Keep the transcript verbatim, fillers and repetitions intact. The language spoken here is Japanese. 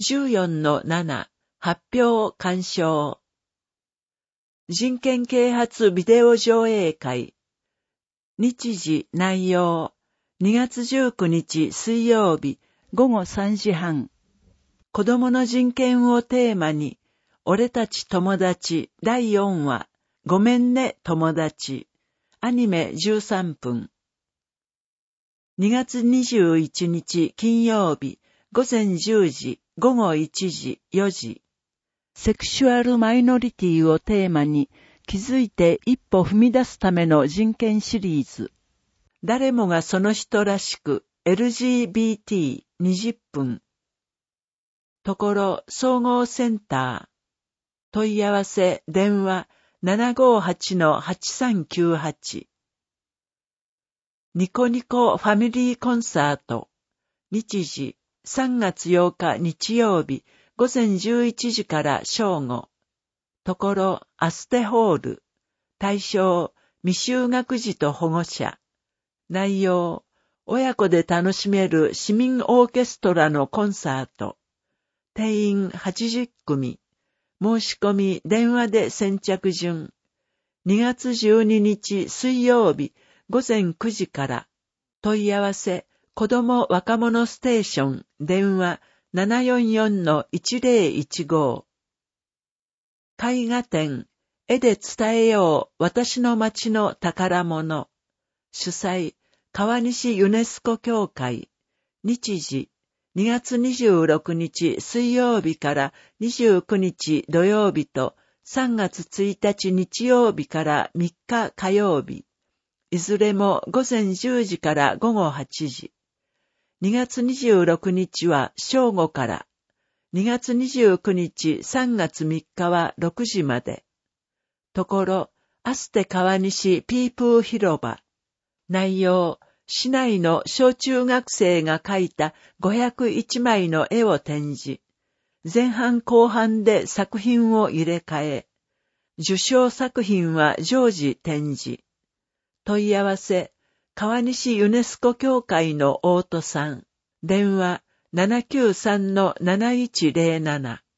じゅうよんのなな 発表鑑賞。人権啓発ビデオ上映会。日時内容。にがつじゅうくにち水曜日ごごさんじはん。子供の人権をテーマに、俺たち友達だいよんわ、ごめんね友達。アニメじゅうさんぷん。にがつにじゅういちにち金曜日ごぜんじゅうじ、ごごいちじ、よじ。セクシュアルマイノリティをテーマに、気づいて一歩踏み出すための人権シリーズ。誰もがその人らしく エルジービーティーにじゅっぷん。ところ総合センター。問い合わせ電話 ななごはちのはちさんきゅうはち。ニコニコファミリーコンサート。日時さんがつようか日曜日ごぜんじゅういちじから正午。ところアステホール。対象未就学児と保護者。内容親子で楽しめる市民オーケストラのコンサート。定員はちじゅっくみ。申し込み電話で先着順。にがつじゅうににち水曜日ごぜんくじから。問い合わせ子ども若者ステーション電話 ななよんよんのいちぜろいちご。絵画展絵で伝えよう私の町の宝物。主催川西ユネスコ協会。日時にがつにじゅうろくにち水曜日からにじゅうくにち土曜日とさんがつついたち日曜日からみっか火曜日。いずれもごぜんじゅうじからごごはちじ。にがつにじゅうろくにちは正午から。にがつにじゅうくにちさんがつみっかはろくじまで。ところ、アステ川西ピープー広場。内容、市内の小中学生が描いたごひゃくいちまいの絵を展示。前半後半で作品を入れ替え。受賞作品は常時展示。問い合わせ、川西ユネスコ協会の大戸さん。電話 ななきゅうさんのなないちぜろなな。